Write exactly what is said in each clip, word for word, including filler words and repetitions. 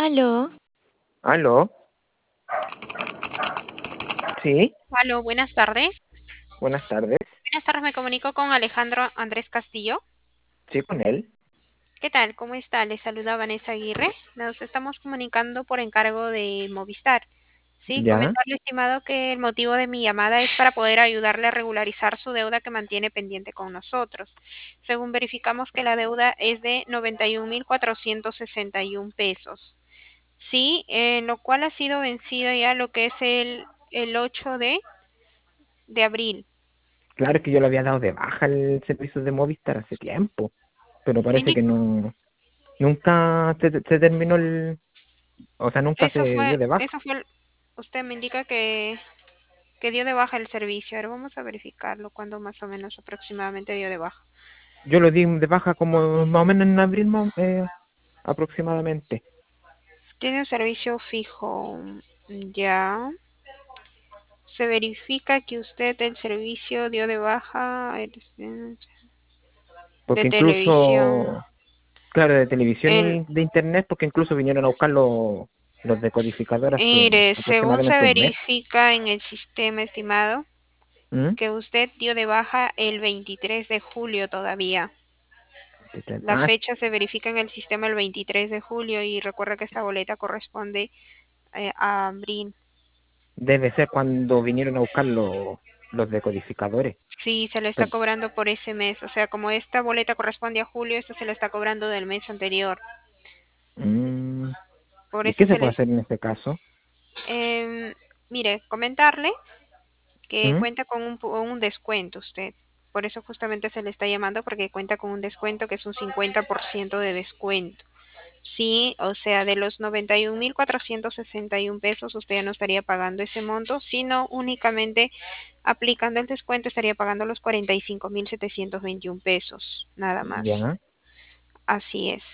Aló, ¿Aló? Sí, aló, buenas tardes. buenas tardes. Buenas tardes, me comunico con Alejandro Andrés Castillo. Sí, con él. ¿Qué tal? ¿Cómo está? Le saluda Vanessa Aguirre. Nos estamos comunicando por encargo de Movistar. Sí, Ya. comentarle, estimado, que el motivo de mi llamada es para poder ayudarle a regularizar su deuda que mantiene pendiente con nosotros. Según verificamos que la deuda es de noventa y un mil cuatrocientos sesenta y un pesos. Sí, en lo cual ha sido vencida ya lo que es el, el ocho de, de abril. Claro que yo le había dado de baja el servicio de Movistar hace tiempo, pero Me parece que indica. no, nunca se, se terminó el, o sea, nunca Eso se dio fue, de baja. eso fue, el- usted me indica que, que dio de baja el servicio. Ahora vamos a verificarlo, cuándo más o menos aproximadamente dio de baja. Yo lo di de baja como más o menos en abril más- eh, aproximadamente. Tiene un servicio fijo, ya. Se verifica que usted el servicio dio de baja el- de Porque televisión. incluso, claro, de televisión El, y de internet, porque incluso vinieron a buscar los, los decodificadores hace mire, según se aproximadamente un mes. verifica en el sistema, estimado, ¿Mm? que usted dio de baja el veintitrés de julio todavía. La Ah, fecha se verifica en el sistema el veintitrés de julio y recuerda que esta boleta corresponde eh, a abril. debe ser cuando vinieron a buscar los, los decodificadores. Sí, se le está Pero, cobrando por ese mes. O sea, como esta boleta corresponde a julio, esta se le está cobrando del mes anterior. mm, Por ¿y eso qué se se puede les... hacer en este caso? Eh, mire, comentarle que ¿Mm? cuenta con un, un descuento usted. Por eso justamente se le está llamando porque cuenta con un descuento que es un cincuenta por ciento de descuento. Sí, o sea, de los noventa y un mil cuatrocientos sesenta y un pesos, usted ya no estaría pagando ese monto, sino únicamente aplicando el descuento estaría pagando los cuarenta y cinco mil setecientos veintiún pesos, nada más. Ya. Así es.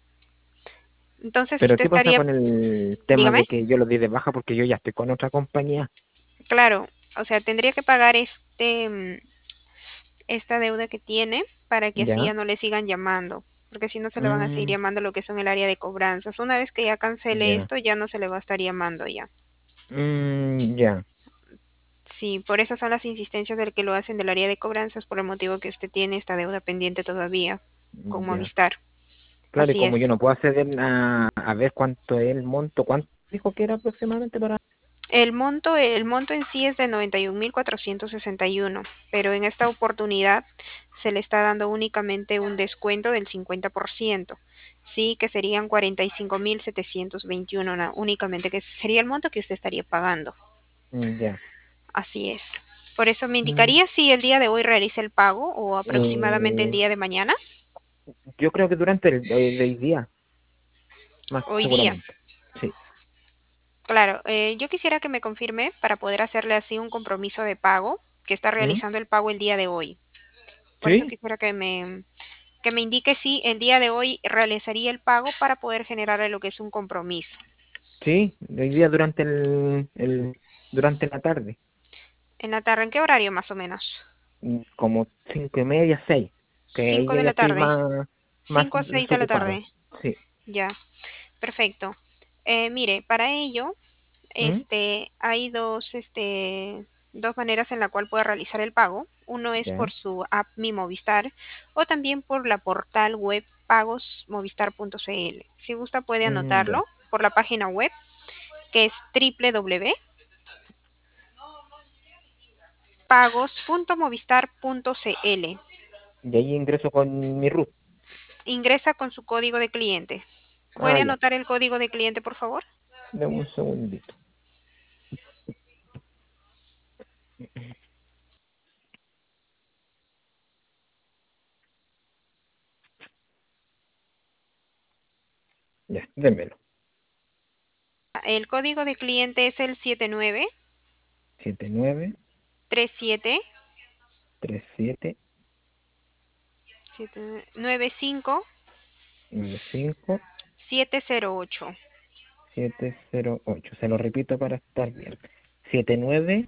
Entonces Pero usted ¿qué pasa estaría, con el tema dígame, de que yo lo di de baja porque yo ya estoy con otra compañía? claro, o sea, tendría que pagar este, mm, esta deuda que tiene para que así Ya. ya no le sigan llamando, porque si no se le van a seguir Mm, llamando lo que son el área de cobranzas. Una vez que ya cancele ya. esto, ya no se le va a estar llamando ya. Mm, ya. Sí, por eso son las insistencias del que lo hacen del área de cobranzas, por el motivo que usted tiene esta deuda pendiente todavía con Ya. Movistar. Claro, y Así es. como yo no puedo acceder a, a ver cuánto es el monto, ¿cuánto dijo que era aproximadamente para...? El monto, el monto en sí es de noventa y un mil cuatrocientos sesenta y uno, pero en esta oportunidad se le está dando únicamente un descuento del cincuenta por ciento. Sí, que serían cuarenta y cinco mil setecientos veintiuno na- únicamente, que sería el monto que usted estaría pagando. Mm, ya. Así es. Por eso me Mm, indicaría si el día de hoy realiza el pago o aproximadamente el eh, día de mañana. yo creo que durante el, el- el día, más Hoy día. seguramente. Sí. Claro, eh, yo quisiera que me confirme para poder hacerle así un compromiso de pago, que está ¿Mm? realizando el pago el día de hoy. Por eso Sí. quisiera que me, que me indique si el día de hoy realizaría el pago para poder generar lo que es un compromiso. Sí, hoy día durante el, el durante la tarde, En la tarde, ¿en qué horario más o menos? mm, como cinco y media, seis, que ahí Cinco yo de ya la estoy tarde. más, más Cinco a seis de la desocupado. tarde. Sí. Ya, perfecto. Eh, mire, para ello, ¿Mm? este, hay dos, este, dos maneras en la cual puede realizar el pago. Uno es Ya. por su app Mi Movistar o también por la portal web pagosmovistar.cl. Si gusta puede Mm, ya. anotarlo por la página web que es w w w punto pagos punto movistar punto c l. Y ahí ingreso con mi root. Ingresa con su código de cliente. Ah, ¿Puede ya. anotar el código de cliente, por favor? Dame un segundito. Ya, démelo. El código de cliente es el siete nueve Siete nueve tres siete tres siete nueve cinco nueve cinco siete cero ocho. siete cero ocho. Se lo repito para estar bien. Siete nueve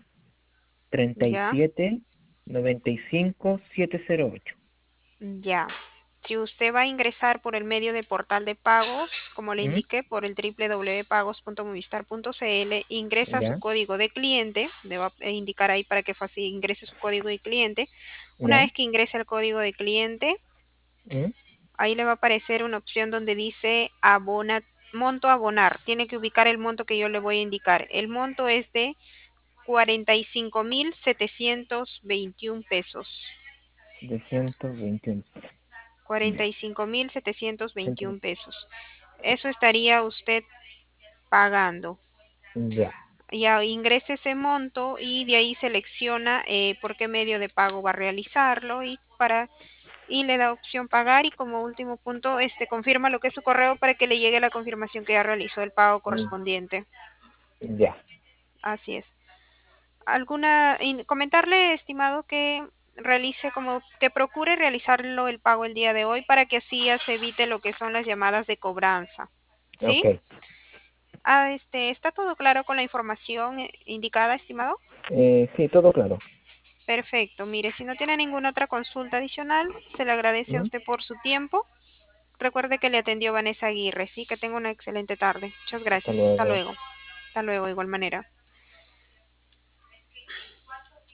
treinta y Ya, siete noventa y cinco siete cero ocho. ya. Si usted va a ingresar por el medio de portal de pagos, como le ¿Mm? indiqué, por el w w w punto pagos punto movistar punto c l, ingresa su Ya, código de cliente, le va a indicar ahí para que fácil ingrese su código de cliente. Una ya. vez que ingrese el código de cliente, ¿Mm? ahí le va a aparecer una opción donde dice abona, monto a abonar. Tiene que ubicar el monto que yo le voy a indicar. El monto es de cuarenta y cinco mil setecientos veintiún pesos. Setecientos veintiuno. cuarenta Ya. y cinco mil setecientos Ciento- veintiún pesos. Eso estaría usted pagando. Ya. Ya ingrese ese monto y de ahí selecciona eh, por qué medio de pago va a realizarlo y para y le da opción pagar y como último punto este confirma lo que es su correo para que le llegue la confirmación que ya realizó el pago Mm, correspondiente. Ya. Así es. Alguna y comentarle, estimado, que realice como que procure realizarlo el pago el día de hoy para que así ya se evite lo que son las llamadas de cobranza. ¿Sí? Ok. Ah, este, ¿está todo claro con la información eh, indicada, estimado? Eh, sí, todo claro. Perfecto. Mire, si no tiene ninguna otra consulta adicional, se le agradece a ¿Mm? usted por su tiempo. Recuerde que le atendió Vanessa Aguirre. Sí, que tenga una excelente tarde. Muchas Hasta gracias. Hasta luego. luego. Hasta luego, de igual manera.